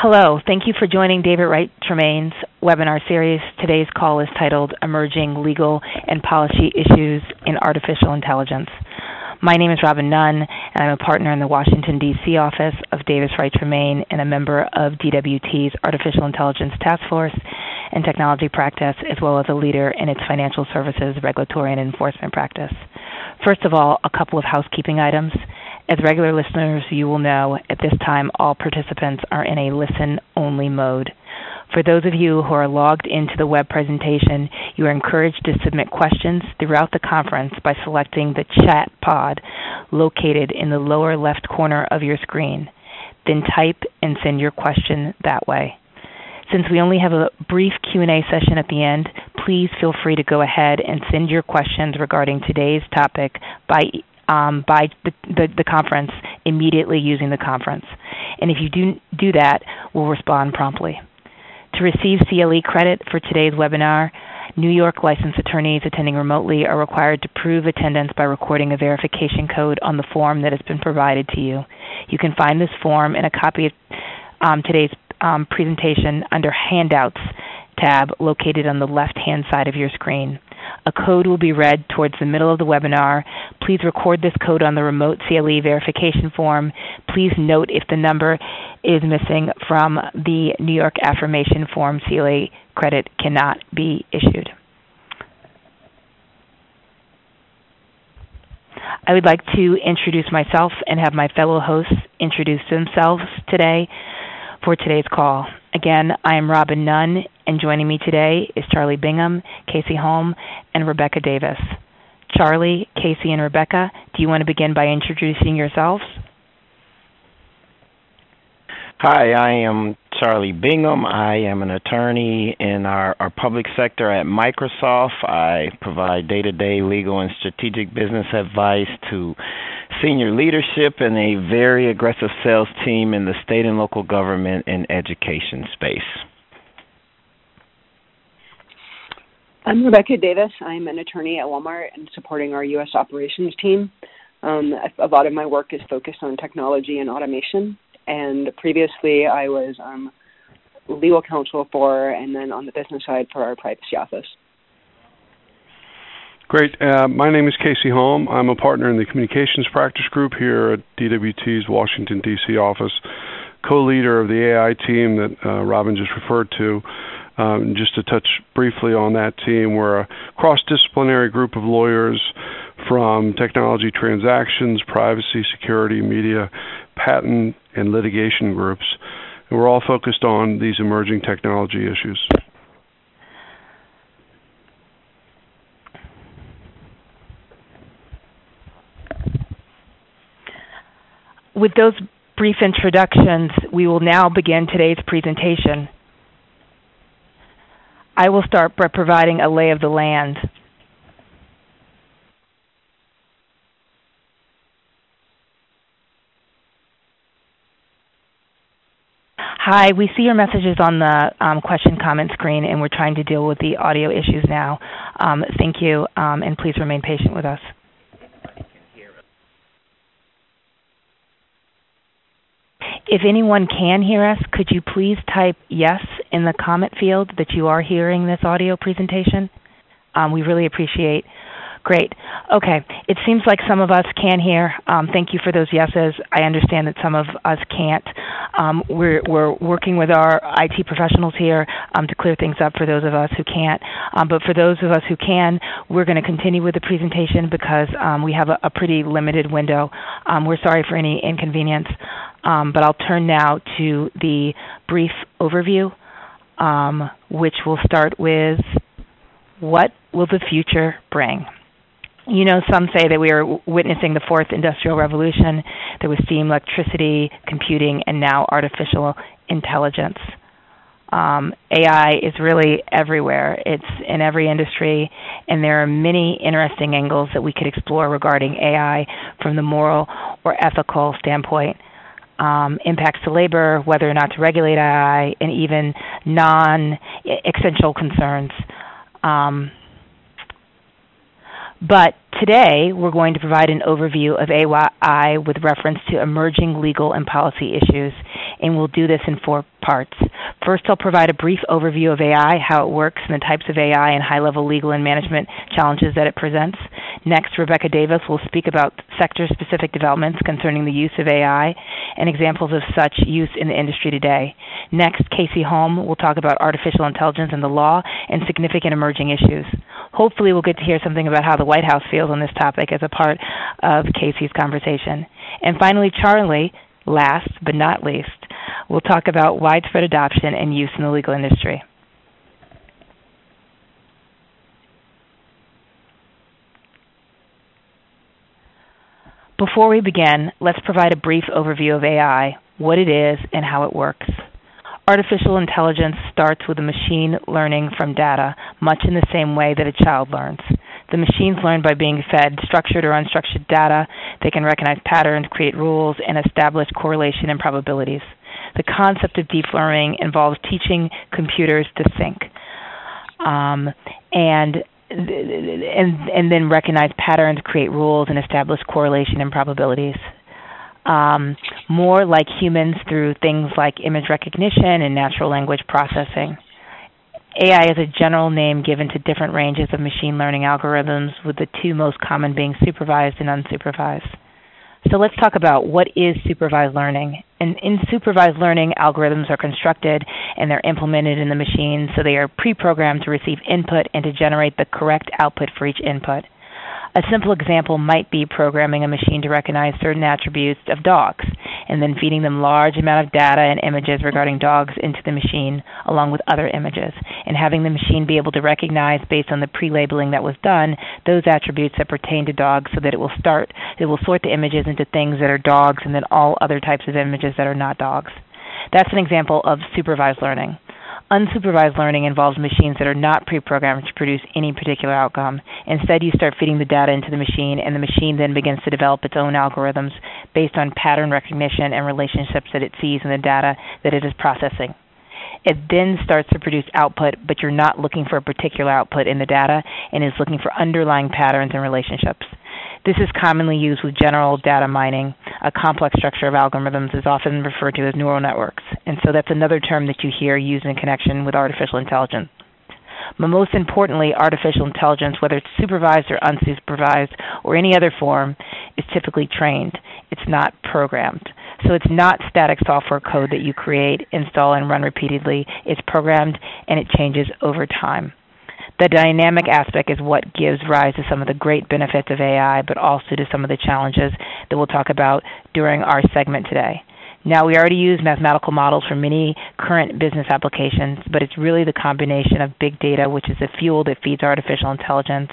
Hello, thank you for joining David Wright Tremaine's webinar series. Today's call is titled Emerging Legal and Policy Issues in Artificial Intelligence. My name is Robin Nunn, and I'm a partner in the Washington, D.C. office of Davis Wright Tremaine and a member of DWT's Artificial Intelligence Task Force and Technology Practice, as well as a leader in its financial services, regulatory, and enforcement practice. First of all, a couple of housekeeping items. As regular listeners, you will know at this time all participants are in a listen-only mode. For those of you who are logged into the web presentation, you are encouraged to submit questions throughout the conference by selecting the chat pod located in the lower left corner of your screen. Then type and send your question that way. Since we only have a brief Q&A session at the end, please feel free to go ahead and send your questions regarding today's topic by the conference immediately using the conference. And if you do that, we'll respond promptly. To receive CLE credit for today's webinar, New York licensed attorneys attending remotely are required to prove attendance by recording a verification code on the form that has been provided to you. You can find this form and a copy of today's presentation under Handouts tab located on the left-hand side of your screen. A code will be read towards the middle of the webinar. Please record this code on the remote CLE verification form. Please note if the number is missing from the New York affirmation form, CLE credit cannot be issued. I would like to introduce myself and have my fellow hosts introduce themselves today for today's call. Again, I am Robin Nunn, and joining me today is Charlie Bingham, Casey Holm, and Rebecca Davis. Charlie, Casey, and Rebecca, do you want to begin by introducing yourselves? Hi, I am Charlie Bingham. I am an attorney in our public sector at Microsoft. I provide day-to-day legal and strategic business advice to senior leadership and a very aggressive sales team in the state and local government and education space. I'm Rebecca Davis. I'm an attorney at Walmart and supporting our U.S. operations team. A lot of my work is focused on technology and automation, and previously I was legal counsel for and then on the business side for our privacy office. Great. My name is Casey Holm. I'm a partner in the communications practice group here at DWT's Washington, D.C. office, co-leader of the AI team that Robin just referred to. Just to touch briefly on that team, we're a cross-disciplinary group of lawyers from technology transactions, privacy, security, media, patent, and litigation groups. And we're all focused on these emerging technology issues. With those brief introductions, we will now begin today's presentation. I will start by providing a lay of the land. Hi, we see your messages on the question comment screen, and we're trying to deal with the audio issues now. Thank you, and please remain patient with us. If anyone can hear us, could you please type yes in the comment field that you are hearing this audio presentation? We really appreciate. Great. Okay. It seems like some of us can hear. Thank you for those yeses. I understand that some of us can't. We're working with our IT professionals here to clear things up for those of us who can't. But for those of us who can, we're going to continue with the presentation because we have a pretty limited window. We're sorry for any inconvenience. But I'll turn now to the brief overview, which will start with what will the future bring? You know, some say that we are witnessing the fourth industrial revolution. There was steam, electricity, computing, and now artificial intelligence. AI is really everywhere. It's in every industry, and there are many interesting angles that we could explore regarding AI from the moral or ethical standpoint. Impacts to labor, whether or not to regulate AI, and even non-essential concerns. But today, we're going to provide an overview of AI with reference to emerging legal and policy issues, and we'll do this in 4 parts. First, I'll provide a brief overview of AI, how it works, and the types of AI and high-level legal and management challenges that it presents. Next, Rebecca Davis will speak about sector-specific developments concerning the use of AI and examples of such use in the industry today. Next, Casey Holm will talk about artificial intelligence and the law and significant emerging issues. Hopefully, we'll get to hear something about how the White House feels on this topic as a part of Casey's conversation. And finally, Charlie, last but not least, will talk about widespread adoption and use in the legal industry. Before we begin, let's provide a brief overview of AI, what it is, and how it works. Artificial intelligence starts with a machine learning from data, much in the same way that a child learns. The machines learn by being fed structured or unstructured data. They can recognize patterns, create rules, and establish correlation and probabilities. The concept of deep learning involves teaching computers to think and then recognize patterns, create rules, and establish correlation and probabilities. More like humans through things like image recognition and natural language processing. AI is a general name given to different ranges of machine learning algorithms, with the 2 most common being supervised and unsupervised. So let's talk about what is supervised learning. And in supervised learning, algorithms are constructed and they're implemented in the machine, so they are pre-programmed to receive input and to generate the correct output for each input. A simple example might be programming a machine to recognize certain attributes of dogs, and then feeding them large amount of data and images regarding dogs into the machine, along with other images, and having the machine be able to recognize, based on the pre-labeling that was done, those attributes that pertain to dogs, so that it will sort the images into things that are dogs and then all other types of images that are not dogs. That's an example of supervised learning. Unsupervised learning involves machines that are not pre-programmed to produce any particular outcome. Instead, you start feeding the data into the machine, and the machine then begins to develop its own algorithms based on pattern recognition and relationships that it sees in the data that it is processing. It then starts to produce output, but you're not looking for a particular output in the data and is looking for underlying patterns and relationships. This is commonly used with general data mining. A complex structure of algorithms is often referred to as neural networks, and so that's another term that you hear used in connection with artificial intelligence. But most importantly, artificial intelligence, whether it's supervised or unsupervised or any other form, is typically trained. It's not programmed. So it's not static software code that you create, install, and run repeatedly. It's programmed, and it changes over time. The dynamic aspect is what gives rise to some of the great benefits of AI, but also to some of the challenges that we'll talk about during our segment today. Now, we already use mathematical models for many current business applications, but it's really the combination of big data, which is the fuel that feeds artificial intelligence,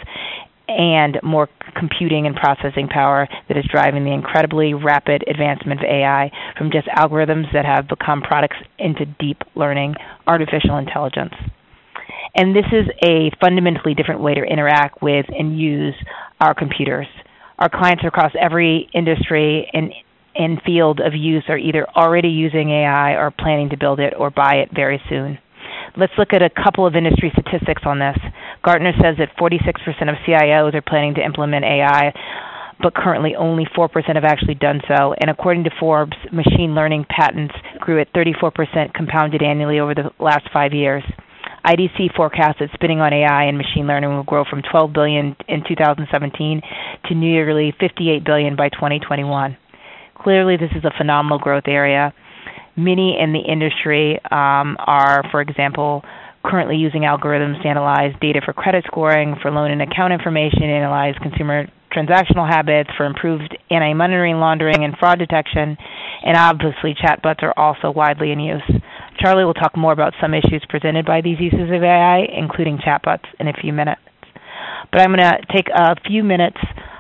and more computing and processing power that is driving the incredibly rapid advancement of AI from just algorithms that have become products into deep learning artificial intelligence. And this is a fundamentally different way to interact with and use our computers. Our clients across every industry and field of use are either already using AI or planning to build it or buy it very soon. Let's look at a couple of industry statistics on this. Gartner says that 46% of CIOs are planning to implement AI, but currently only 4% have actually done so. And according to Forbes, machine learning patents grew at 34% compounded annually over the last 5 years. IDC forecasts that spending on AI and machine learning will grow from $12 billion in 2017 to nearly $58 billion by 2021. Clearly, this is a phenomenal growth area. Many in the industry are, for example, currently using algorithms to analyze data for credit scoring, for loan and account information, analyze consumer transactional habits, for improved anti-money laundering and fraud detection, and obviously chatbots are also widely in use. Charlie will talk more about some issues presented by these uses of AI, including chatbots, in a few minutes. But I'm going to take a few minutes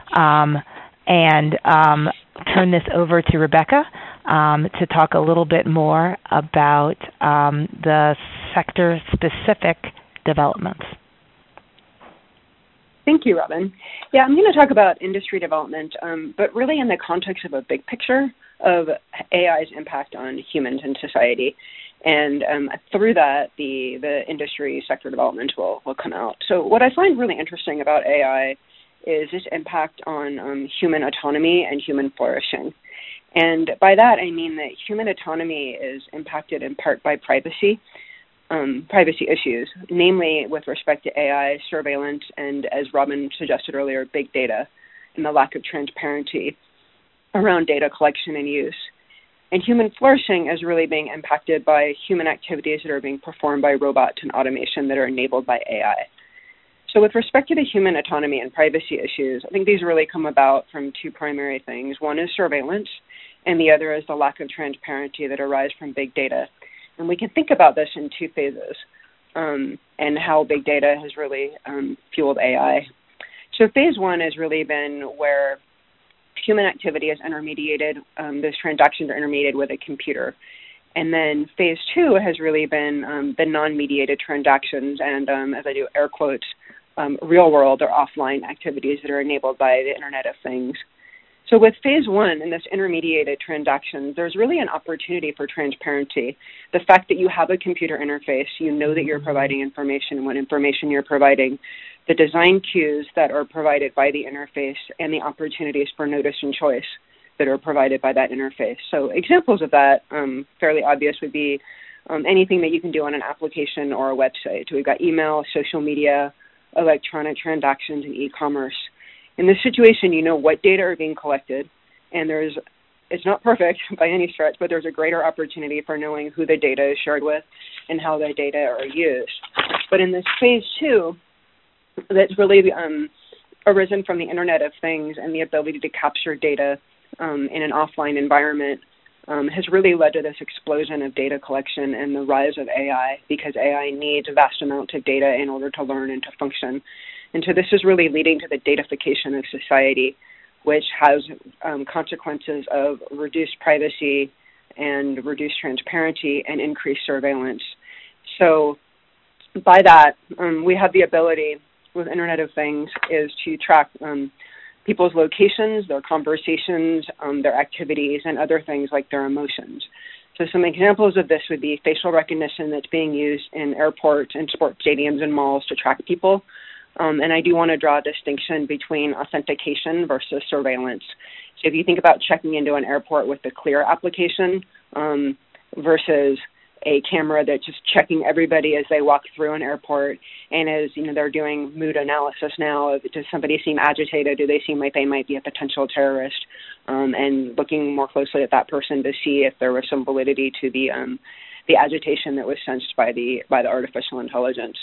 and turn this over to Rebecca to talk a little bit more about the sector-specific developments. Thank you, Robin. Yeah, I'm going to talk about industry development, but really in the context of a big picture of AI's impact on humans and society. And through that, the industry sector development will come out. So what I find really interesting about AI is its impact on human autonomy and human flourishing. And by that, I mean that human autonomy is impacted in part by privacy issues, namely with respect to AI, surveillance, and, as Robin suggested earlier, big data, and the lack of transparency around data collection and use. And human flourishing is really being impacted by human activities that are being performed by robots and automation that are enabled by AI. So with respect to the human autonomy and privacy issues, I think these really come about from two primary things. One is surveillance, and the other is the lack of transparency that arise from big data. And we can think about this in two phases, and how big data has really fueled AI. So phase one has really been where human activity is intermediated, those transactions are intermediated with a computer. And then phase two has really been the non-mediated transactions and, as I do air quotes, real world or offline activities that are enabled by the Internet of Things. So with phase one and this intermediated transactions, there's really an opportunity for transparency. The fact that you have a computer interface, you know that you're providing information and what information you're providing, the design cues that are provided by the interface, and the opportunities for notice and choice that are provided by that interface. So examples of that, fairly obvious, would be anything that you can do on an application or a website. So we've got email, social media, electronic transactions, and e-commerce. In this situation, you know what data are being collected, and it's not perfect by any stretch, but there's a greater opportunity for knowing who the data is shared with and how the data are used. But in this phase two, that's really arisen from the Internet of Things and the ability to capture data in an offline environment has really led to this explosion of data collection and the rise of AI, because AI needs vast amounts of data in order to learn and to function. And so this is really leading to the datafication of society, which has consequences of reduced privacy and reduced transparency and increased surveillance. So by that, we have the ability with Internet of Things is to track people's locations, their conversations, their activities, and other things like their emotions. So some examples of this would be facial recognition that's being used in airports and sports stadiums and malls to track people. And I do want to draw a distinction between authentication versus surveillance. So if you think about checking into an airport with the Clear application versus a camera that's just checking everybody as they walk through an airport, and as they're doing mood analysis now, does somebody seem agitated? Do they seem like they might be a potential terrorist? And looking more closely at that person to see if there was some validity to the agitation that was sensed by the artificial intelligence.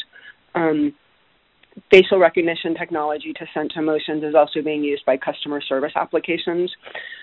Facial recognition technology to sense emotions is also being used by customer service applications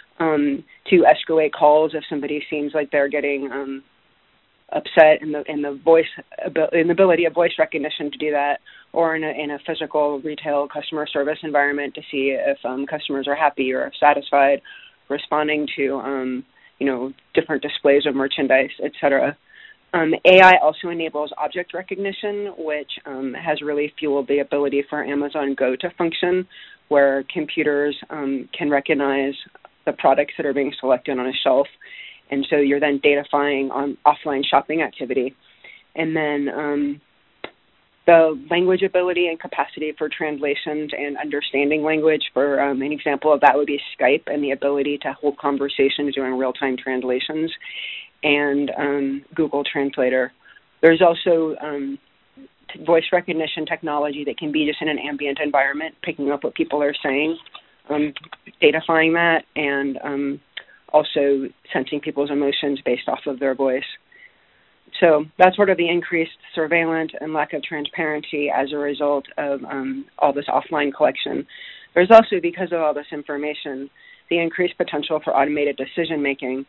to escalate calls if somebody seems like they're getting upset, in the ability of voice recognition to do that, or in a physical retail customer service environment to see if customers are happy or satisfied, responding to different displays of merchandise, etc. AI also enables object recognition, which has really fueled the ability for Amazon Go to function, where computers can recognize the products that are being selected on a shelf. And so you're then datafying on offline shopping activity. And then the language ability and capacity for translations and understanding language. For an example of that would be Skype and the ability to hold conversations doing real-time translations, and Google Translator. There's also voice recognition technology that can be just in an ambient environment, picking up what people are saying, datafying that, and also sensing people's emotions based off of their voice. So that's sort of the increased surveillance and lack of transparency as a result of all this offline collection. There's also, because of all this information, the increased potential for automated decision-making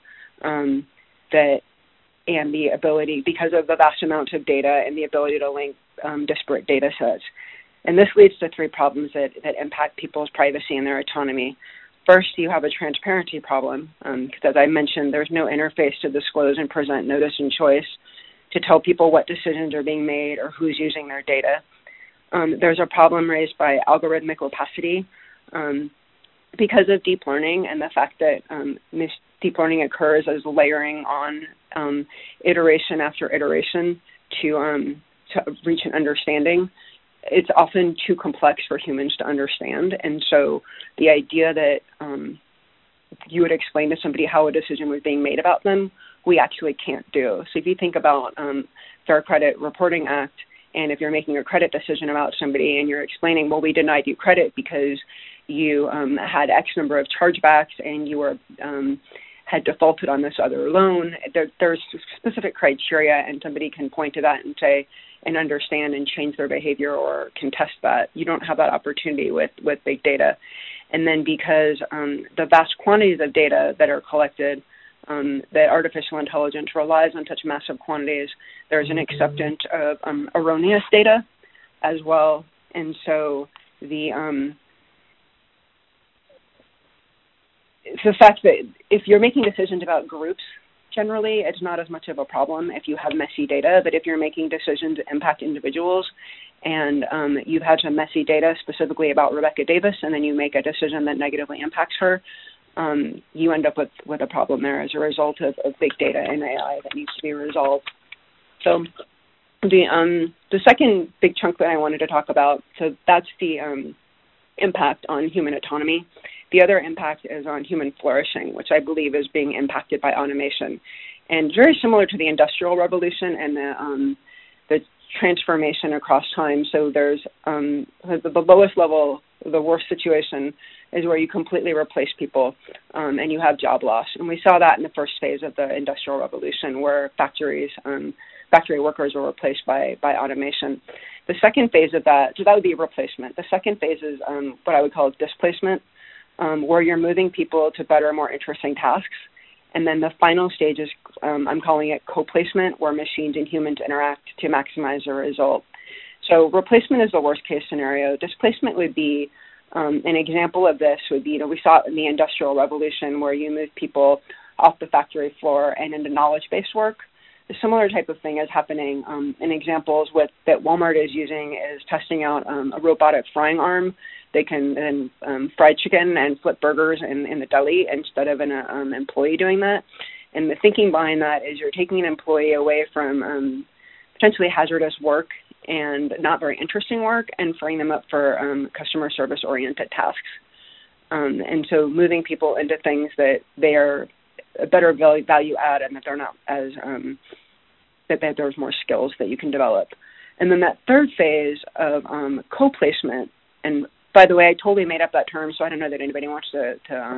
and the ability, because of the vast amounts of data and the ability to link disparate data sets. And this leads to three problems that impact people's privacy and their autonomy. First, you have a transparency problem, because as I mentioned, there's no interface to disclose and present notice and choice to tell people what decisions are being made or who's using their data. There's a problem raised by algorithmic opacity because of deep learning and the fact that deep learning occurs as layering on iteration after iteration to reach an understanding. it's often too complex for humans to understand. And so the idea that you would explain to somebody how a decision was being made about them, we actually can't do. So if you think about Fair Credit Reporting Act, and if you're making a credit decision about somebody and you're explaining, well, we denied you credit because you had X number of chargebacks and you were had defaulted on this other loan, there's specific criteria, and somebody can point to that and say, and understand and change their behavior or contest that. You don't have that opportunity with big data. And then because the vast quantities of data that are collected, that artificial intelligence relies on such massive quantities, there's an acceptance of erroneous data as well. And so it's the fact that if you're making decisions about groups, generally, it's not as much of a problem if you have messy data. But if you're making decisions that impact individuals and you've had some messy data specifically about Rebecca Davis, and then you make a decision that negatively impacts her, you end up with a problem there as a result of big data and AI that needs to be resolved. So the second big chunk that I wanted to talk about, so that's the impact on human autonomy. The other impact is on human flourishing, which I believe is being impacted by automation. And very similar to the Industrial Revolution and the transformation across time. So there's the lowest level, the worst situation is where you completely replace people and you have job loss. And we saw that in the first phase of the Industrial Revolution, where factory workers were replaced by automation. The second phase of that, so that would be replacement. The second phase is what I would call displacement, where you're moving people to better, more interesting tasks. And then the final stage is, I'm calling it co-placement, where machines and humans interact to maximize the result. So replacement is the worst case scenario. Displacement would be, an example of this would be, we saw it in the Industrial Revolution, where you move people off the factory floor and into knowledge-based work. A similar type of thing is happening in examples that Walmart is using is testing out a robotic frying arm. They can then fry chicken and flip burgers in the deli instead of an employee doing that. And the thinking behind that is you're taking an employee away from potentially hazardous work and not very interesting work and freeing them up for customer service-oriented tasks. And so moving people into things that they are a better value add and that they're not as that there's more skills that you can develop. And then that third phase of co-placement, and by the way, I totally made up that term, so I don't know that anybody wants to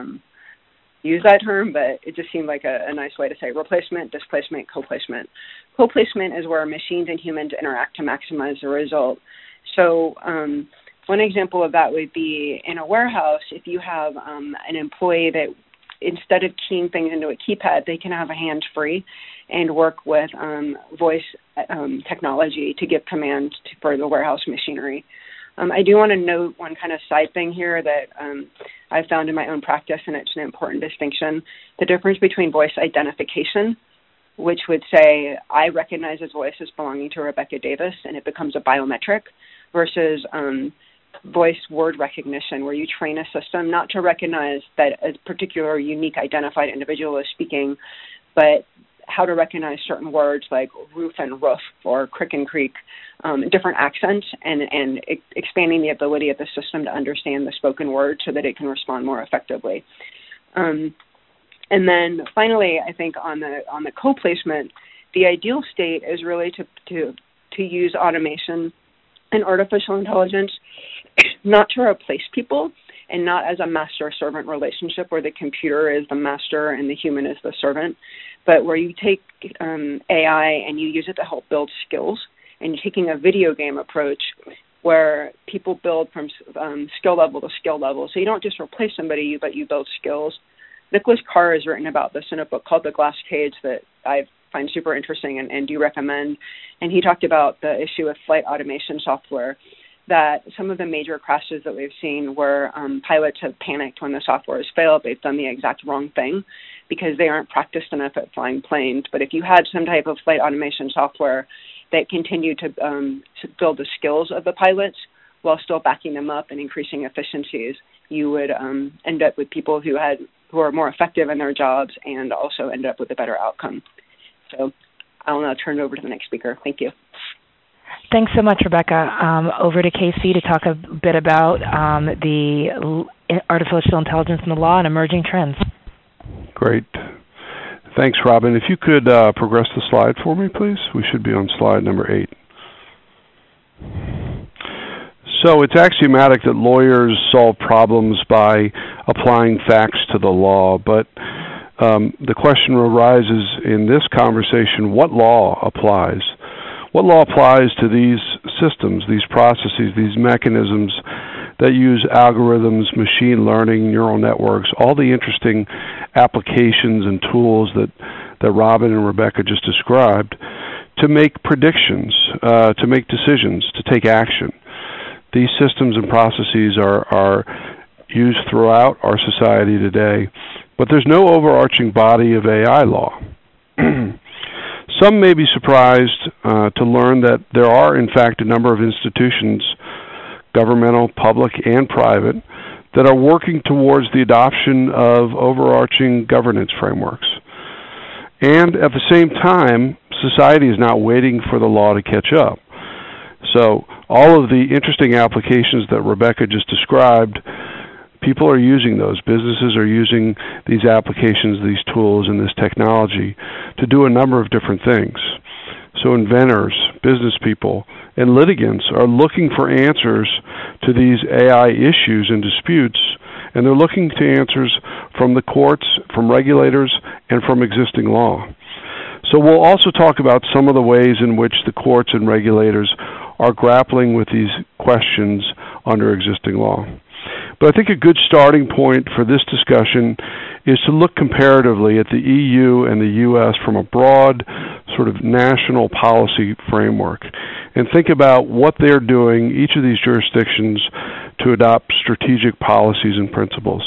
use that term, but it just seemed like a nice way to say replacement, displacement, co-placement. Co-placement is where machines and humans interact to maximize the result. So one example of that would be in a warehouse, if you have an employee that instead of keying things into a keypad, they can have a hands-free and work with voice technology to give commands for the warehouse machinery. I do want to note one kind of side thing here that I've found in my own practice, and it's an important distinction. The difference between voice identification, which would say, I recognize his voice as belonging to Rebecca Davis, and it becomes a biometric, versus voice word recognition, where you train a system not to recognize that a particular unique identified individual is speaking, but how to recognize certain words like roof and roof or crick and creek, different accents, and expanding the ability of the system to understand the spoken word so that it can respond more effectively. And then finally, I think on the co-placement, the ideal state is really to use automation and artificial intelligence not to replace people and not as a master-servant relationship where the computer is the master and the human is the servant, but where you take AI and you use it to help build skills, and you're taking a video game approach where people build from skill level to skill level. So you don't just replace somebody, but you build skills. Nicholas Carr has written about this in a book called The Glass Cage that I find super interesting and do recommend. And he talked about the issue of flight automation software, that some of the major crashes that we've seen where pilots have panicked when the software has failed, they've done the exact wrong thing because they aren't practiced enough at flying planes. But if you had some type of flight automation software that continued to build the skills of the pilots while still backing them up and increasing efficiencies, you would end up with people who are more effective in their jobs and also end up with a better outcome. So I'll now turn it over to the next speaker. Thank you. Thanks so much, Rebecca. Over to Casey to talk a bit about the artificial intelligence in the law and emerging trends. Great. Thanks, Robin. If you could progress the slide for me, please. We should be on slide number 8. So it's axiomatic that lawyers solve problems by applying facts to the law, but the question arises in this conversation, what law applies? What law applies to these systems, these processes, these mechanisms that use algorithms, machine learning, neural networks, all the interesting applications and tools that Robin and Rebecca just described to make predictions, to make decisions, to take action. These systems and processes are used throughout our society today, but there's no overarching body of AI law. Some may be surprised to learn that there are, in fact, a number of institutions, governmental, public, and private, that are working towards the adoption of overarching governance frameworks. And at the same time, society is not waiting for the law to catch up. So all of the interesting applications that Rebecca just described, people are using those. Businesses are using these applications, these tools, and this technology to do a number of different things. So inventors, business people, and litigants are looking for answers to these AI issues and disputes, and they're looking to answers from the courts, from regulators, and from existing law. So we'll also talk about some of the ways in which the courts and regulators are grappling with these questions under existing law. But I think a good starting point for this discussion is to look comparatively at the EU and the US from a broad sort of national policy framework and think about what they're doing, each of these jurisdictions, to adopt strategic policies and principles.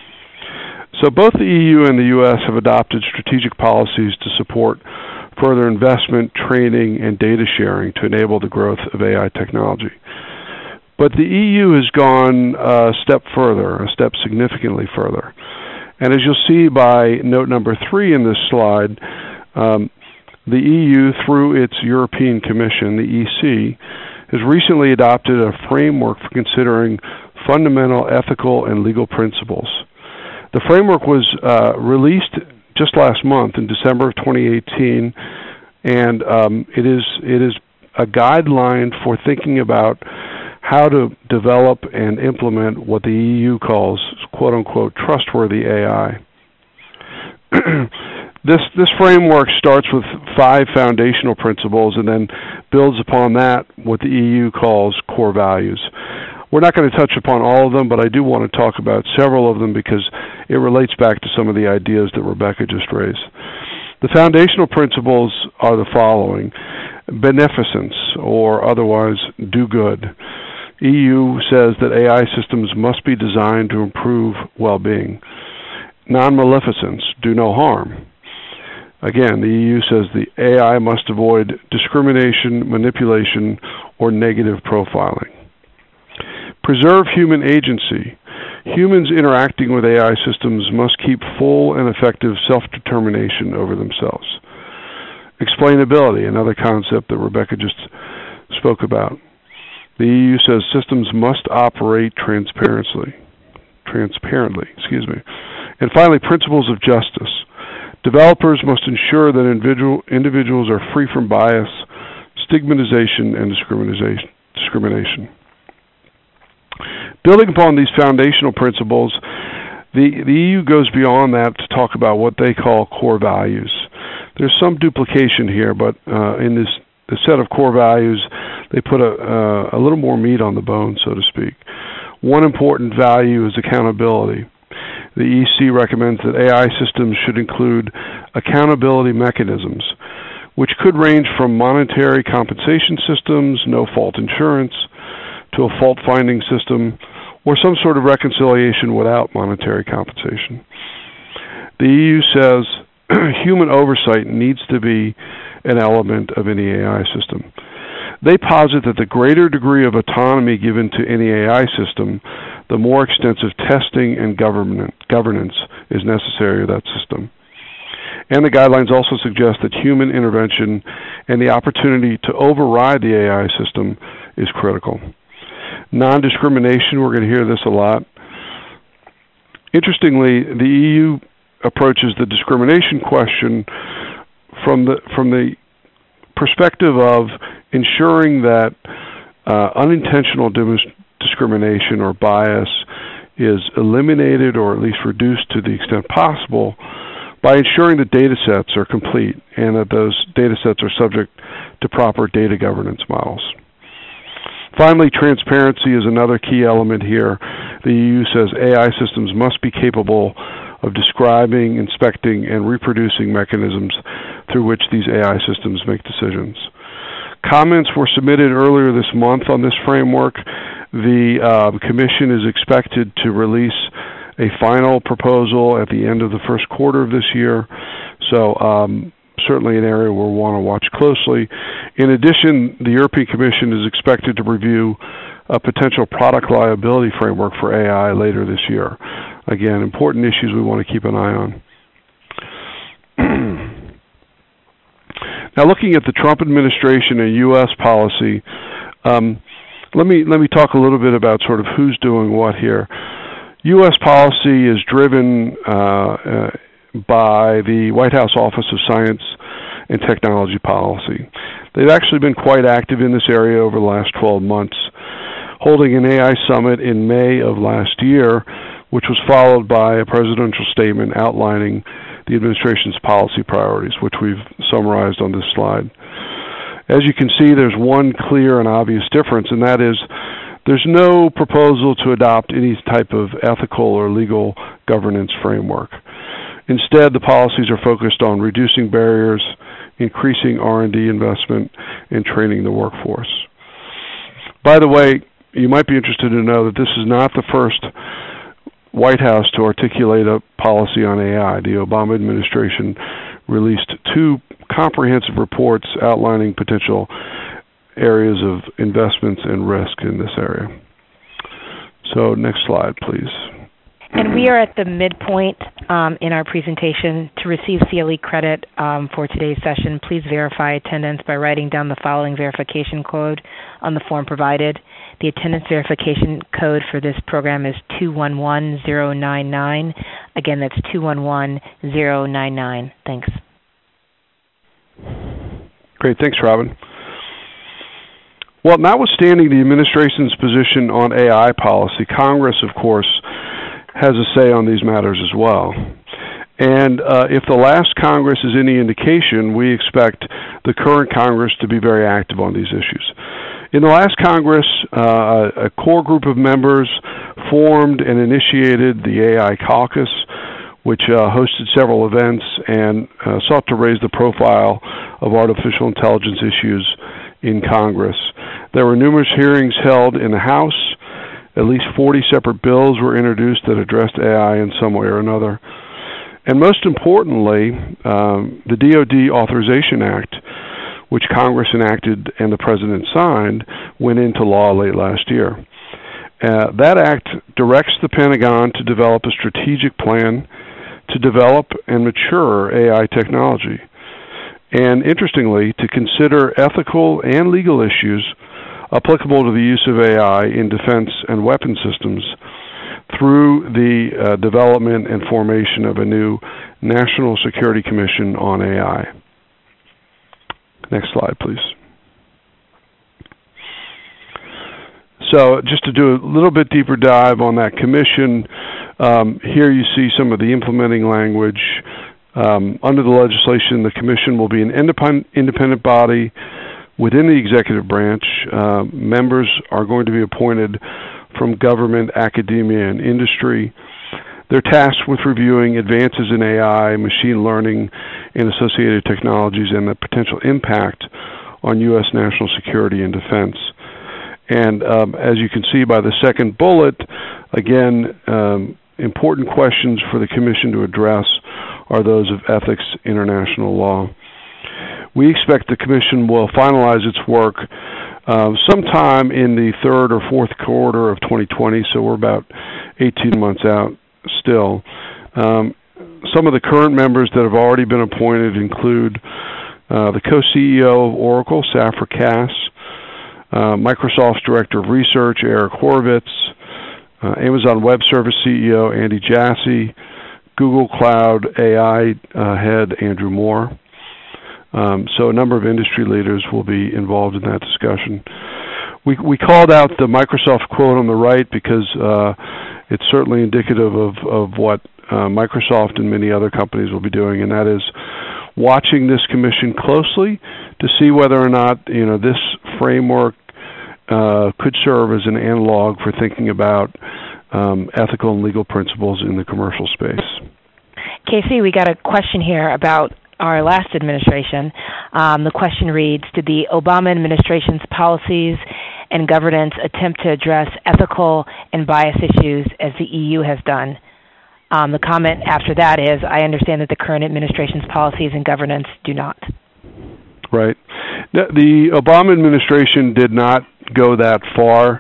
So both the EU and the US have adopted strategic policies to support further investment, training, and data sharing to enable the growth of AI technology. But the EU has gone a step further, a step significantly further. And as you'll see by note number 3 in this slide, the EU, through its European Commission, the EC, has recently adopted a framework for considering fundamental ethical and legal principles. The framework was released just last month in December of 2018, and it is a guideline for thinking about how to develop and implement what the EU calls, quote-unquote, trustworthy AI. This framework starts with 5 foundational principles and then builds upon that what the EU calls core values. We're not going to touch upon all of them, but I do want to talk about several of them because it relates back to some of the ideas that Rebecca just raised. The foundational principles are the following: beneficence, or otherwise do good. EU says that AI systems must be designed to improve well-being. Non-maleficence, do no harm. Again, the EU says the AI must avoid discrimination, manipulation, or negative profiling. Preserve human agency. Humans interacting with AI systems must keep full and effective self-determination over themselves. Explainability, another concept that Rebecca just spoke about. The EU says systems must operate transparently. And finally, principles of justice. Developers must ensure that individuals are free from bias, stigmatization, and discrimination. Building upon these foundational principles, the EU goes beyond that to talk about what they call core values. There's some duplication here, but in the set of core values, they put a little more meat on the bone, so to speak. One important value is accountability. The EC recommends that AI systems should include accountability mechanisms, which could range from monetary compensation systems, no-fault insurance, to a fault-finding system, or some sort of reconciliation without monetary compensation. The EU says human oversight needs to be an element of any AI system. They posit that the greater degree of autonomy given to any AI system, the more extensive testing and governance is necessary of that system. And the guidelines also suggest that human intervention and the opportunity to override the AI system is critical. Non-discrimination, we're going to hear this a lot. Interestingly, the EU approaches the discrimination question from the perspective of ensuring that unintentional discrimination or bias is eliminated or at least reduced to the extent possible by ensuring that data sets are complete and that those data sets are subject to proper data governance models. Finally, transparency is another key element here. The EU says AI systems must be capable of describing, inspecting, and reproducing mechanisms through which these AI systems make decisions. Comments were submitted earlier this month on this framework. The Commission is expected to release a final proposal at the end of the first quarter of this year, so certainly an area we'll want to watch closely. In addition, the European Commission is expected to review a potential product liability framework for AI later this year. Again, important issues we want to keep an eye on. Now, looking at the Trump administration and U.S. policy, let me talk a little bit about sort of who's doing what here. U.S. policy is driven by the White House Office of Science and Technology Policy. They've actually been quite active in this area over the last 12 months, holding an AI summit in May of last year, which was followed by a presidential statement outlining the administration's policy priorities, which we've summarized on this slide. As you can see, there's one clear and obvious difference, and that is there's no proposal to adopt any type of ethical or legal governance framework. Instead, the policies are focused on reducing barriers, increasing R&D investment, and training the workforce. By the way, you might be interested to know that this is not the first White House to articulate a policy on AI. The Obama administration released 2 comprehensive reports outlining potential areas of investments and risk in this area. So next slide, please. And we are at the midpoint in our presentation. To receive CLE credit for today's session, please verify attendance by writing down the following verification code on the form provided. The attendance verification code for this program is 211099. Again, that's 211099. Thanks. Great. Thanks, Robin. Well, notwithstanding the administration's position on AI policy, Congress, of course, has a say on these matters as well. And if the last Congress is any indication, we expect the current Congress to be very active on these issues. In the last Congress, a core group of members formed and initiated the AI Caucus, which hosted several events and sought to raise the profile of artificial intelligence issues in Congress. There were numerous hearings held in the House. At least 40 separate bills were introduced that addressed AI in some way or another. And most importantly, the DoD Authorization Act, which Congress enacted and the President signed, went into law late last year. That act directs the Pentagon to develop a strategic plan to develop and mature AI technology. And interestingly, to consider ethical and legal issues applicable to the use of AI in defense and weapon systems through the development and formation of a new National Security Commission on AI. Next slide, please. So just to do a little bit deeper dive on that commission, here you see some of the implementing language. Under the legislation, the commission will be an independent body within the executive branch. Members are going to be appointed from government, academia, and industry. They're tasked with reviewing advances in AI, machine learning, and associated technologies and the potential impact on U.S. national security and defense. And as you can see by the second bullet, again, important questions for the Commission to address are those of ethics, international law. We expect the Commission will finalize its work sometime in the third or fourth quarter of 2020, so we're about 18 months out still. Some of the current members that have already been appointed include the co-CEO of Oracle, Safra Cass, Microsoft's Director of Research, Eric Horvitz, Amazon Web Service CEO, Andy Jassy, Google Cloud AI Head, Andrew Moore. So a number of industry leaders will be involved in that discussion. We called out the Microsoft quote on the right because it's certainly indicative of what Microsoft and many other companies will be doing, and that is watching this commission closely to see whether or not this framework could serve as an analog for thinking about ethical and legal principles in the commercial space. Casey, we got a question here about our last administration. The question reads, did the Obama administration's policies and governance attempt to address ethical and bias issues as the EU has done? The comment after that is, I understand that the current administration's policies and governance do not. Right. The Obama administration did not go that far.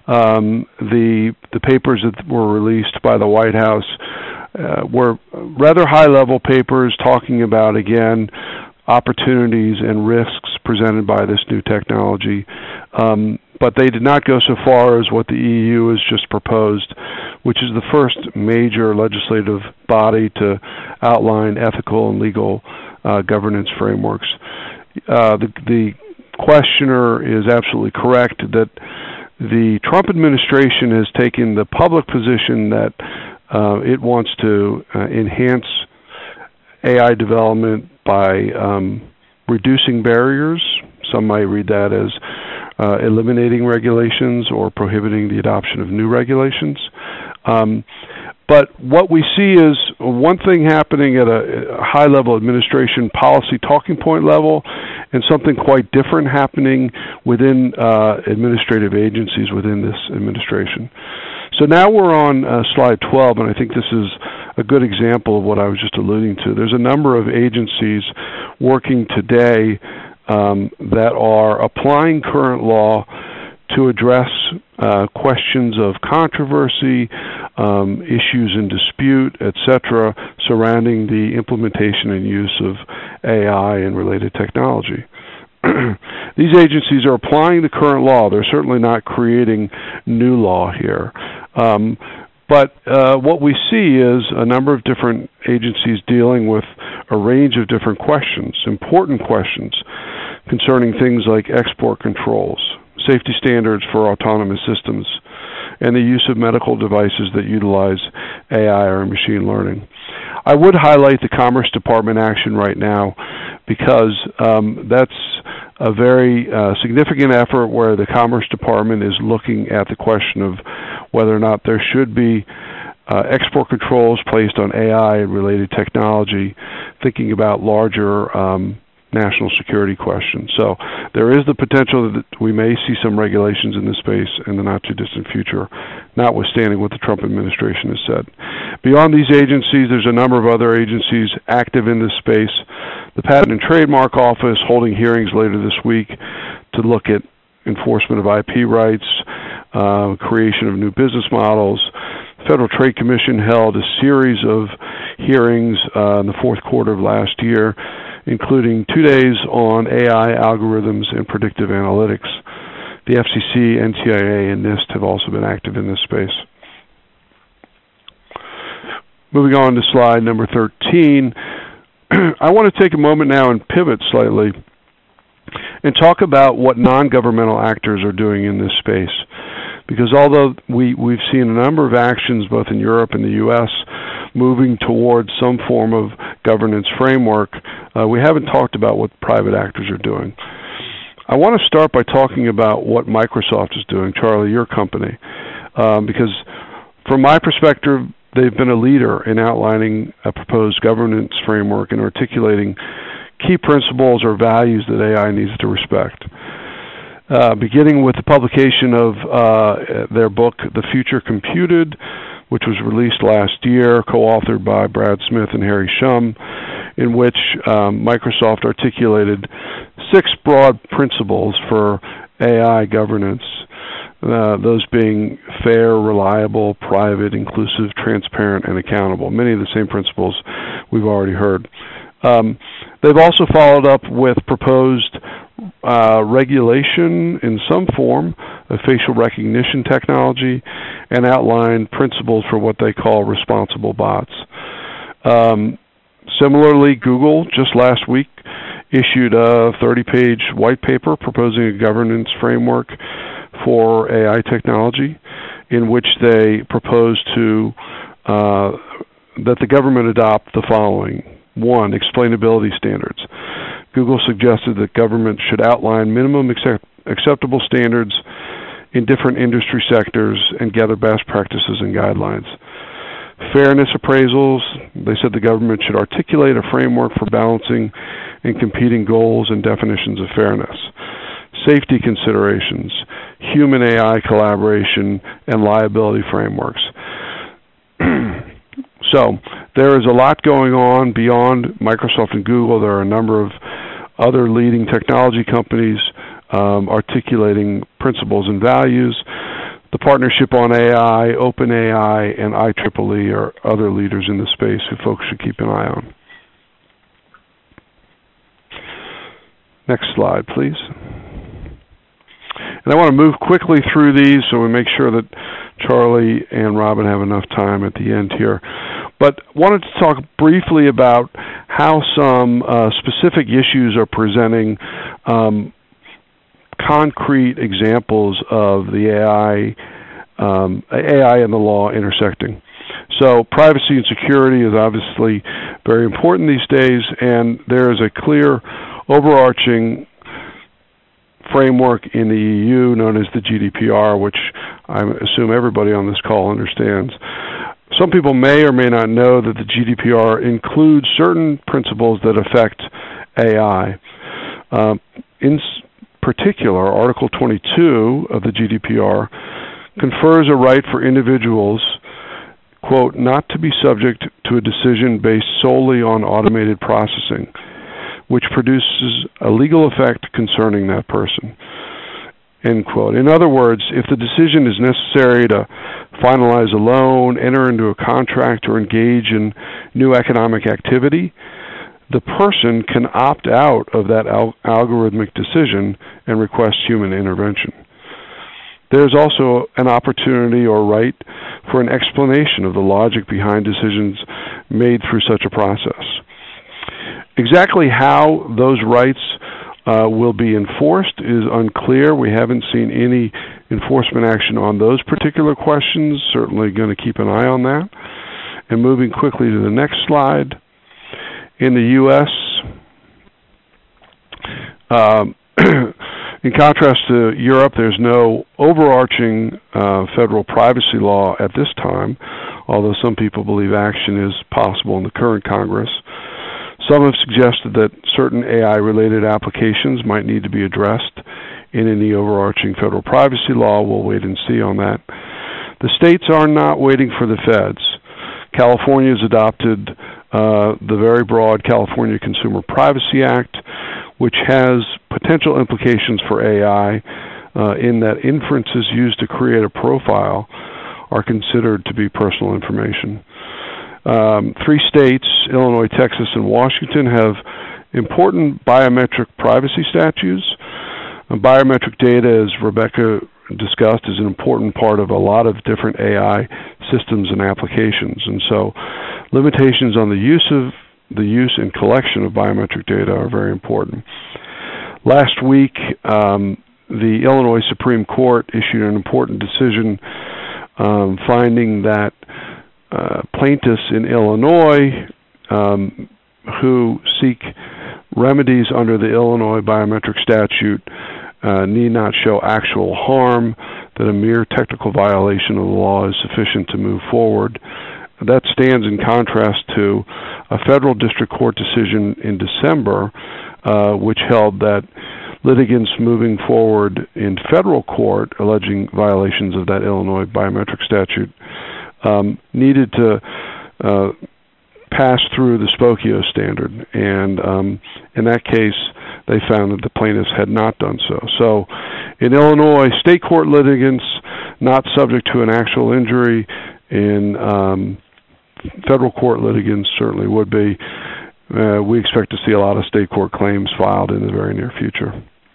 The papers that were released by the White House were rather high-level papers talking about, again, opportunities and risks presented by this new technology. But they did not go so far as what the EU has just proposed, which is the first major legislative body to outline ethical and legal governance frameworks. The questioner is absolutely correct that the Trump administration has taken the public position that it wants to enhance AI development by reducing barriers. Some might read that as eliminating regulations or prohibiting the adoption of new regulations. But what we see is one thing happening at a high-level administration policy talking point level and something quite different happening within administrative agencies within this administration. So now we're on slide 12, and I think this is a good example of what I was just alluding to. There's a number of agencies working today that are applying current law to address questions of controversy, issues in dispute, etc., surrounding the implementation and use of AI and related technology. These agencies are applying the current law. They're certainly not creating new law here. But what we see is a number of different agencies dealing with a range of different questions, important questions concerning things like export controls, safety standards for autonomous systems, and the use of medical devices that utilize AI or machine learning. I would highlight the Commerce Department action right now because that's a very significant effort where the Commerce Department is looking at the question of whether or not there should be export controls placed on AI and related technology, thinking about larger national security questions. So there is the potential that we may see some regulations in this space in the not-too-distant future, notwithstanding what the Trump administration has said. Beyond these agencies, there's a number of other agencies active in this space. The Patent and Trademark Office holding hearings later this week to look at enforcement of IP rights, creation of new business models. The Federal Trade Commission held a series of hearings in the fourth quarter of last year, including 2 days on AI algorithms and predictive analytics. The FCC, NTIA, and NIST have also been active in this space. Moving on to slide number 13, I want to take a moment now and pivot slightly and talk about what non-governmental actors are doing in this space. Because although we've seen a number of actions both in Europe and the U.S. moving towards some form of governance framework, we haven't talked about what private actors are doing. I want to start by talking about what Microsoft is doing, Charlie, your company, because from my perspective, they've been a leader in outlining a proposed governance framework and articulating key principles or values that AI needs to respect. Beginning with the publication of their book, The Future Computed, which was released last year, co-authored by Brad Smith and Harry Shum, in which Microsoft articulated 6 broad principles for AI governance, those being fair, reliable, private, inclusive, transparent, and accountable. Many of the same principles we've already heard. They've also followed up with proposed regulation in some form of facial recognition technology and outlined principles for what they call responsible bots. Similarly, Google just last week issued a 30-page white paper proposing a governance framework for AI technology, in which they propose to that the government adopt the following. 1, explainability standards. Google suggested that government should outline minimum acceptable standards in different industry sectors and gather best practices and guidelines. Fairness appraisals, they said the government should articulate a framework for balancing and competing goals and definitions of fairness. Safety considerations, human AI collaboration, and liability frameworks. So there is a lot going on beyond Microsoft and Google. There are a number of other leading technology companies articulating principles and values. The Partnership on AI, OpenAI, and IEEE are other leaders in the space who folks should keep an eye on. Next slide, please. And I want to move quickly through these so we make sure that Charlie and Robin have enough time at the end here. But wanted to talk briefly about how some specific issues are presenting concrete examples of the AI and the law intersecting. So privacy and security is obviously very important these days, and there is a clear overarching framework in the EU known as the GDPR, which I assume everybody on this call understands. Some people may or may not know that the GDPR includes certain principles that affect AI. In particular, Article 22 of the GDPR confers a right for individuals, quote, not to be subject to a decision based solely on automated processing, which produces a legal effect concerning that person, end quote. In other words, if the decision is necessary to finalize a loan, enter into a contract, or engage in new economic activity, the person can opt out of that algorithmic decision and request human intervention. There's also an opportunity or right for an explanation of the logic behind decisions made through such a process. Exactly how those rights will be enforced is unclear. We haven't seen any enforcement action on those particular questions. Certainly going to keep an eye on that. And moving quickly to the next slide. In the U.S., in contrast to Europe, there's no overarching federal privacy law at this time, although some people believe action is possible in the current Congress. Some have suggested that certain AI-related applications might need to be addressed in any overarching federal privacy law. We'll wait and see on that. The states are not waiting for the feds. California has adopted the very broad California Consumer Privacy Act, which has potential implications for AI in that inferences used to create a profile are considered to be personal information. 3 states, Illinois, Texas, and Washington, have important biometric privacy statutes. Biometric data, as Rebecca discussed, is an important part of a lot of different AI systems and applications. And so limitations on the use and collection of biometric data are very important. Last week, the Illinois Supreme Court issued an important decision finding that plaintiffs in Illinois who seek remedies under the Illinois biometric statute need not show actual harm, that a mere technical violation of the law is sufficient to move forward. That stands in contrast to a federal district court decision in December, which held that litigants moving forward in federal court alleging violations of that Illinois biometric statute needed to pass through the Spokio standard, and in that case, they found that the plaintiffs had not done so. So, in Illinois, state court litigants not subject to an actual injury in federal court litigants certainly would be. We expect to see a lot of state court claims filed in the very near future.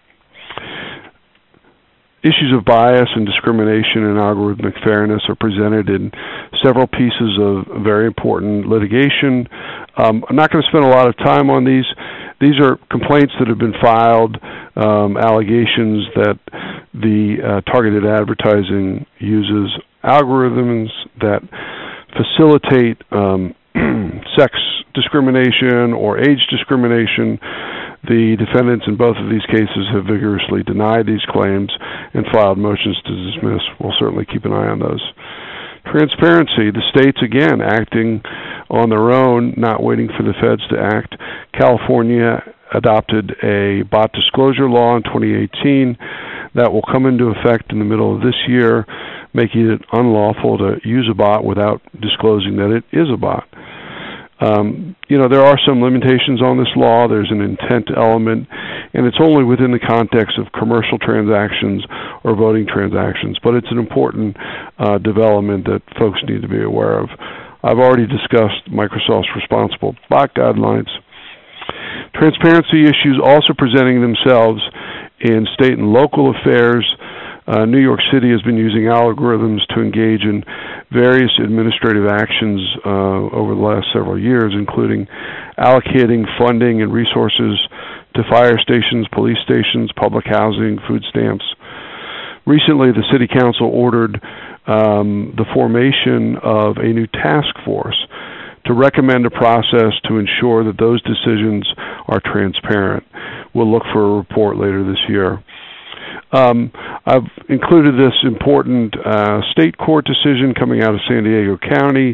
Issues of bias and discrimination and algorithmic fairness are presented in several pieces of very important litigation. I'm not going to spend a lot of time on these. These are complaints that have been filed, allegations that the targeted advertising uses algorithms that facilitate sex discrimination or age discrimination. The defendants in both of these cases have vigorously denied these claims and filed motions to dismiss. We'll certainly keep an eye on those. Transparency, the states, again, acting on their own, not waiting for the feds to act. California adopted a bot disclosure law in 2018 that will come into effect in the middle of this year, making it unlawful to use a bot without disclosing that it is a bot. There are some limitations on this law. There's an intent element, and it's only within the context of commercial transactions or voting transactions, but it's an important development that folks need to be aware of. I've already discussed Microsoft's responsible bot guidelines. Transparency issues also presenting themselves in state and local affairs. New York City has been using algorithms to engage in various administrative actions over the last several years, including allocating funding and resources to fire stations, police stations, public housing, food stamps. Recently, the City Council ordered the formation of a new task force to recommend a process to ensure that those decisions are transparent. We'll look for a report later this year. I've included this important state court decision coming out of San Diego County.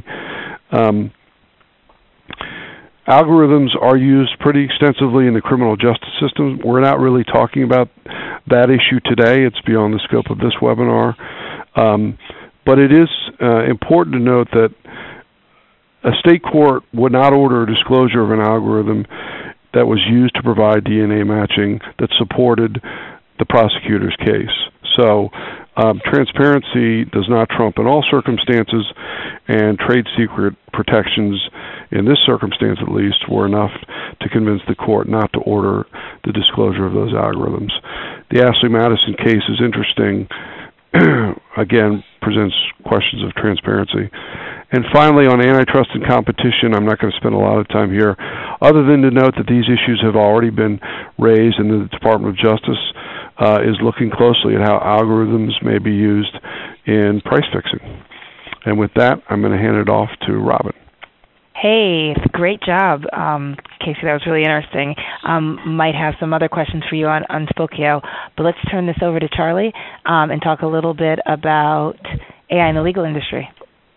Algorithms are used pretty extensively in the criminal justice system. We're not really talking about that issue today. It's beyond the scope of this webinar. But it is important to note that a state court would not order a disclosure of an algorithm that was used to provide DNA matching that supported the prosecutor's case. So transparency does not trump in all circumstances, and trade secret protections, in this circumstance at least, were enough to convince the court not to order the disclosure of those algorithms. The Ashley Madison case is interesting, again, presents questions of transparency. And finally, on antitrust and competition, I'm not going to spend a lot of time here, other than to note that these issues have already been raised, and the Department of Justice is looking closely at how algorithms may be used in price fixing. And with that, I'm going to hand it off to Robin. Hey, great job, Casey. That was really interesting. Might have some other questions for you on Spokeo, but let's turn this over to Charlie and talk a little bit about AI in the legal industry.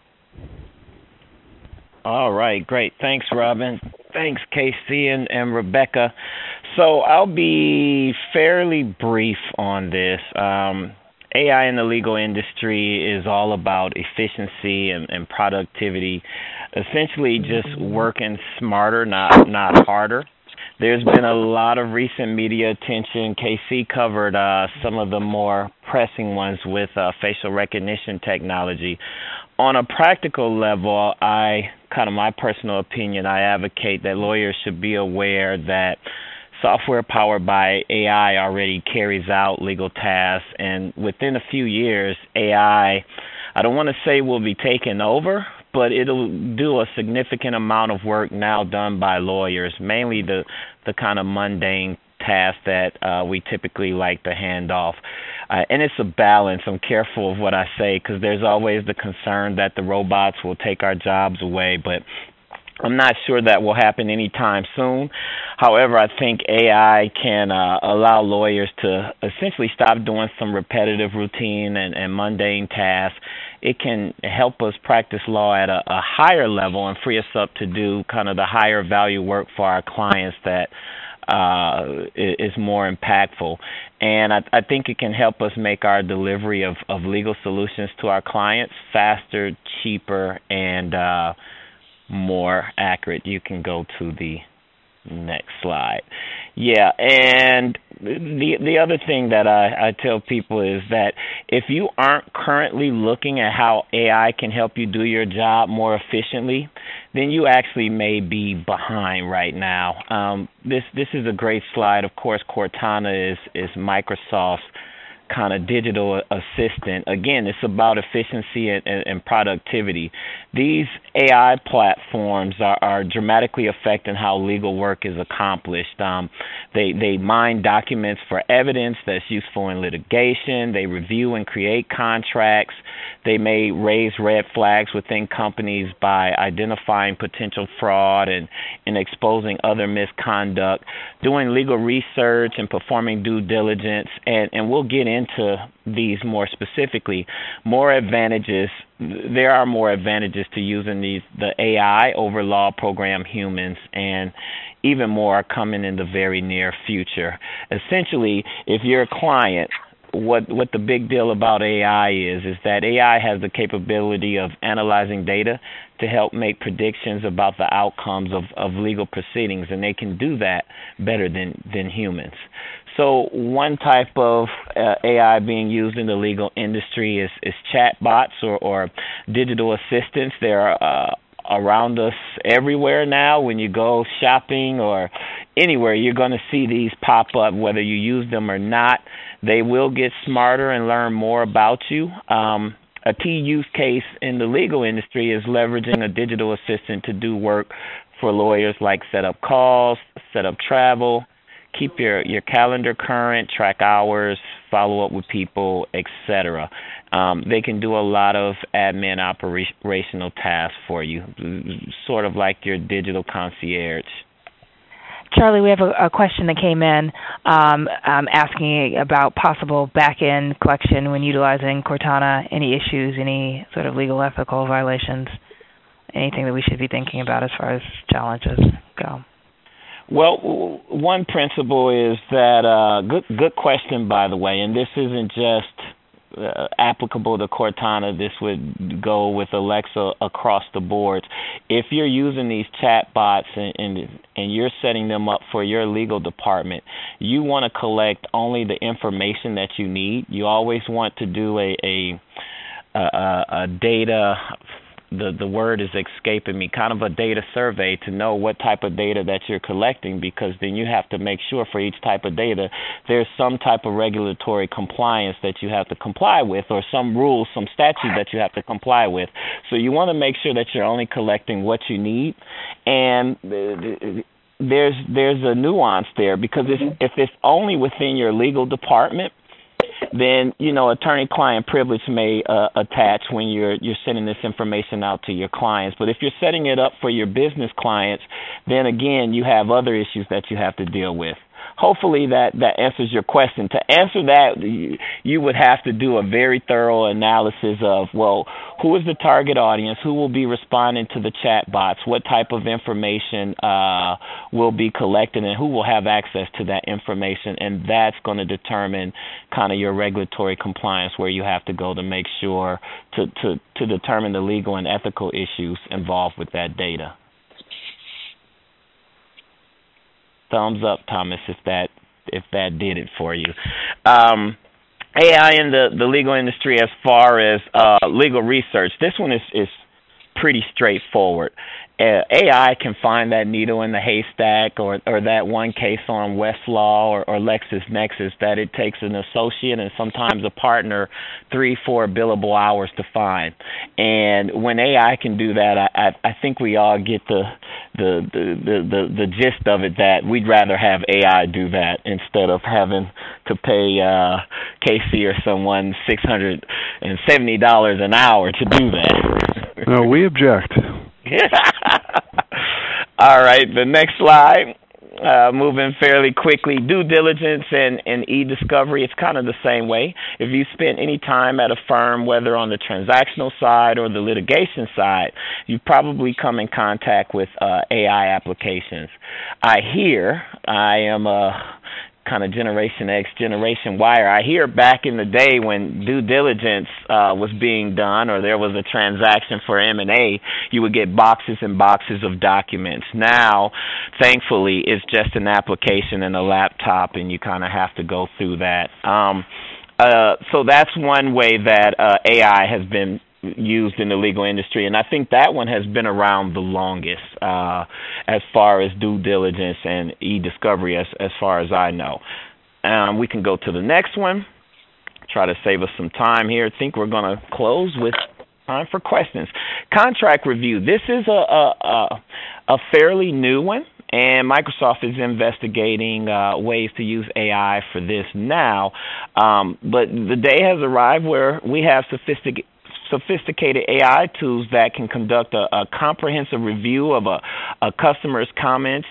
All right, great. Thanks, Robin. Thanks, Casey and Rebecca. So I'll be fairly brief on this. AI in the legal industry is all about efficiency and productivity, essentially just working smarter, not harder. There's been a lot of recent media attention. Casey covered some of the more pressing ones with facial recognition technology. On a practical level, my personal opinion, I advocate that lawyers should be aware that software powered by AI already carries out legal tasks, and within a few years, AI, I don't want to say will be taken over, but it'll do a significant amount of work now done by lawyers, mainly the kind of mundane tasks that we typically like to hand off. And it's a balance. I'm careful of what I say because there's always the concern that the robots will take our jobs away, but I'm not sure that will happen anytime soon. However, I think AI can allow lawyers to essentially stop doing some repetitive routine and mundane tasks. It can help us practice law at a higher level and free us up to do kind of the higher value work for our clients that is more impactful. And I think it can help us make our delivery of legal solutions to our clients faster, cheaper, and more accurate. You can go to the Next slide. Yeah, and the other thing that I tell people is that if you aren't currently looking at how AI can help you do your job more efficiently, then you actually may be behind right now. This is a great slide. Of course, Cortana is Microsoft's kind of digital assistant. Again, it's about efficiency and productivity. These AI platforms are dramatically affecting how legal work is accomplished. They mine documents for evidence that's useful in litigation. They review and create contracts. They may raise red flags within companies by identifying potential fraud and exposing other misconduct, doing legal research and performing due diligence, and we'll get into these more specifically. There are more advantages to using the AI over law program humans, and even more are coming in the very near future. Essentially, if you're a client, what the big deal about AI is that AI has the capability of analyzing data to help make predictions about the outcomes of legal proceedings, and they can do that better than humans. So one type of AI being used in the legal industry is chatbots or digital assistants. They're around us everywhere now. When you go shopping or anywhere, you're going to see these pop up, whether you use them or not. They will get smarter and learn more about you. A key use case in the legal industry is leveraging a digital assistant to do work for lawyers, like set up calls, set up travel, keep your calendar current, track hours, follow up with people, etc. They can do a lot of admin operational tasks for you, sort of like your digital concierge. Charlie, we have a question that came in asking about possible back-end collection when utilizing Cortana. Any issues, any sort of legal ethical violations, anything that we should be thinking about as far as challenges go? Well, one principle is that, good question, by the way, and this isn't just applicable to Cortana. This would go with Alexa across the board. If you're using these chatbots and you're setting them up for your legal department, you want to collect only the information that you need. You always want to do a data, the word is escaping me, kind of a data survey to know what type of data that you're collecting, because then you have to make sure for each type of data there's some type of regulatory compliance that you have to comply with, or some rules, some statute that you have to comply with. So you want to make sure that you're only collecting what you need, and there's a nuance there, because if it's only within your legal department, then, attorney-client privilege may attach when you're sending this information out to your clients. But if you're setting it up for your business clients, then again, you have other issues that you have to deal with. Hopefully that answers your question. To answer that, you would have to do a very thorough analysis of, well, who is the target audience, who will be responding to the chat bots, what type of information will be collected, and who will have access to that information, and that's going to determine kind of your regulatory compliance, where you have to go to make sure to determine the legal and ethical issues involved with that data. Thumbs up, Thomas, if that did it for you. AI in the legal industry, as far as legal research, this one is pretty straightforward. AI can find that needle in the haystack, or that one case on Westlaw or LexisNexis that it takes an associate and sometimes a partner 3-4 billable hours to find. And when AI can do that, I think we all get the gist of it, that we'd rather have AI do that instead of having to pay Casey or someone $670 an hour to do that. No, we object. All right, the next slide, moving fairly quickly. Due diligence and e-discovery, it's kind of the same way. If you spend any time at a firm, whether on the transactional side or the litigation side, you probably come in contact with AI applications. I am a kind of Generation X, Generation Y. I hear back in the day when due diligence was being done, or there was a transaction for M&A, you would get boxes and boxes of documents. Now, thankfully, it's just an application and a laptop, and you kind of have to go through that. So that's one way that AI has been used in the legal industry, and I think that one has been around the longest as far as due diligence and e-discovery as far as I know. We can go to the next one, try to save us some time here. I think we're going to close with time for questions. Contract review. This is a fairly new one, and Microsoft is investigating ways to use AI for this now, but the day has arrived where we have sophisticated AI tools that can conduct a comprehensive review of a customer's comments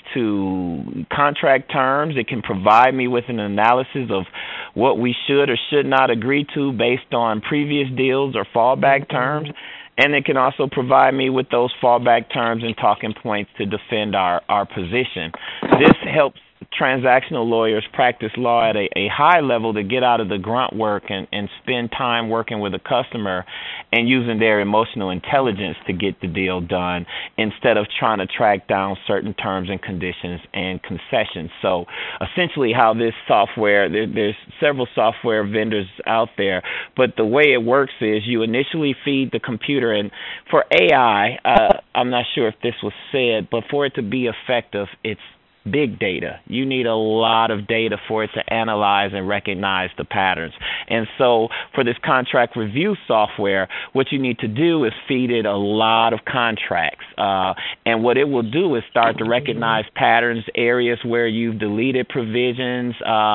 to contract terms. It can provide me with an analysis of what we should or should not agree to based on previous deals or fallback terms. And it can also provide me with those fallback terms and talking points to defend our position. This helps transactional lawyers practice law at a high level to get out of the grunt work and spend time working with a customer and using their emotional intelligence to get the deal done instead of trying to track down certain terms and conditions and concessions. So essentially how this software, there's several software vendors out there, but the way it works is you initially feed the computer, and for AI, I'm not sure if this was said, but for it to be effective, it's big data. You need a lot of data for it to analyze and recognize the patterns. And so for this contract review software, what you need to do is feed it a lot of contracts. And what it will do is start to recognize patterns, areas where you've deleted provisions,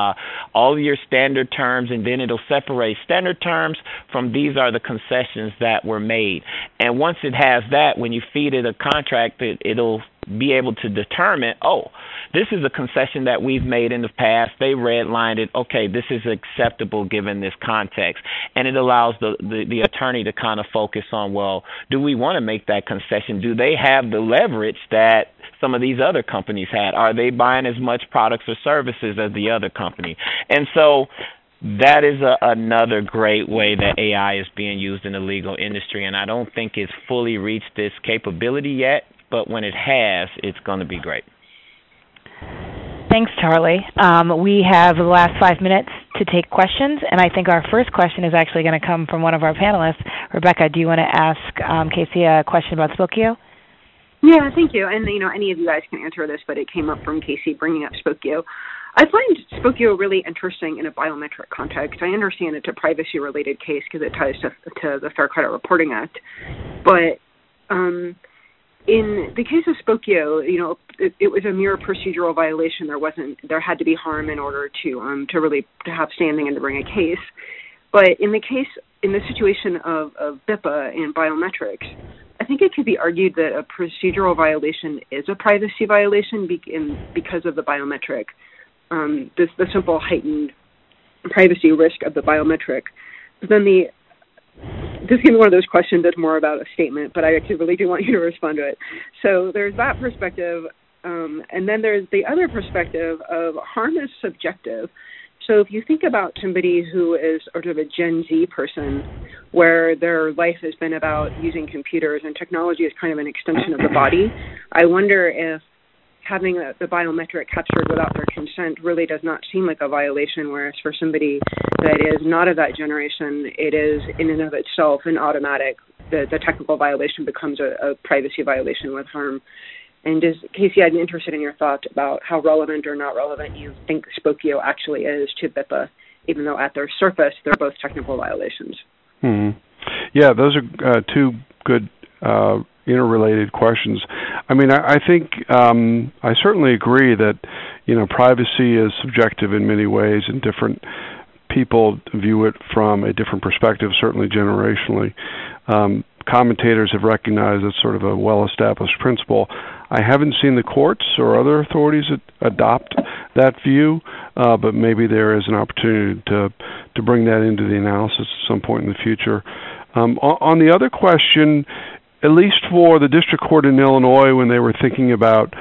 all of your standard terms, and then it'll separate standard terms from these are the concessions that were made. And once it has that, when you feed it a contract, it'll be able to determine, oh, this is a concession that we've made in the past. They redlined it. Okay, this is acceptable given this context. And it allows the attorney to kind of focus on, well, do we want to make that concession? Do they have the leverage that some of these other companies had? Are they buying as much products or services as the other company? And so that is another great way that AI is being used in the legal industry, and I don't think it's fully reached this capability yet, but when it has, it's going to be great. Thanks, Charlie. We have the last 5 minutes to take questions, and I think our first question is actually going to come from one of our panelists. Rebecca, do you want to ask Casey a question about Spokeo? Yeah, thank you. And, any of you guys can answer this, but it came up from Casey bringing up Spokeo. I find Spokeo really interesting in a biometric context. I understand it's a privacy-related case because it ties to the Fair Credit Reporting Act, but in the case of Spokeo, it was a mere procedural violation. There had to be harm in order to have standing and to bring a case. But in the situation of BIPA and biometrics, I think it could be argued that a procedural violation is a privacy violation because of the biometric, the simple heightened privacy risk of the biometric. But then this is going to be one of those questions that's more about a statement, but I actually really do want you to respond to it. So there's that perspective, and then there's the other perspective of harm is subjective. So if you think about somebody who is sort of a Gen Z person where their life has been about using computers and technology is kind of an extension of the body, I wonder if having the biometric captured without their consent really does not seem like a violation, whereas for somebody that is not of that generation, it is in and of itself an automatic, the technical violation becomes a privacy violation with harm. And Casey, I'd be interested in your thoughts about how relevant or not relevant you think Spokeo actually is to BIPA, even though at their surface they're both technical violations. Mm-hmm. Yeah, those are two good interrelated questions. I mean, I think I certainly agree that privacy is subjective in many ways, and different people view it from a different perspective, certainly generationally. Commentators have recognized it's sort of a well-established principle. I haven't seen the courts or other authorities adopt that view, but maybe there is an opportunity to bring that into the analysis at some point in the future. On the other question, at least for the district court in Illinois, when they were thinking about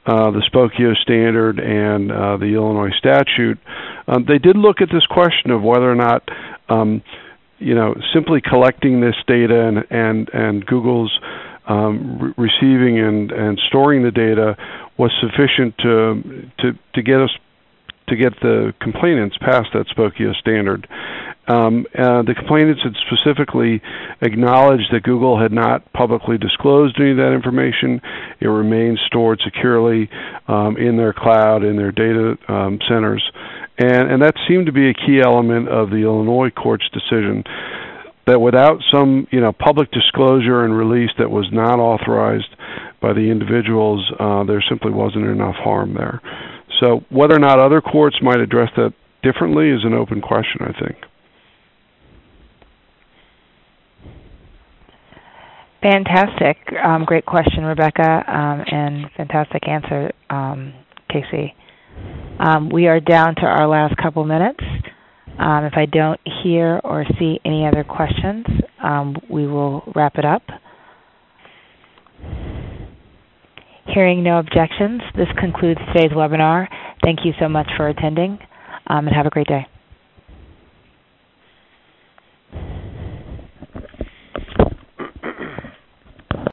the Spokio standard and the Illinois statute, they did look at this question of whether or not simply collecting this data and Google's receiving and storing the data was sufficient to get the complainants past that Spokio standard. The complainants had specifically acknowledged that Google had not publicly disclosed any of that information. It remains stored securely in their cloud, in their data centers. And that seemed to be a key element of the Illinois court's decision, that without some public disclosure and release that was not authorized by the individuals, there simply wasn't enough harm there. So whether or not other courts might address that differently is an open question, I think. Fantastic. Great question, Rebecca, and fantastic answer, Casey. We are down to our last couple minutes. If I don't hear or see any other questions, we will wrap it up. Hearing no objections, this concludes today's webinar. Thank you so much for attending, and have a great day.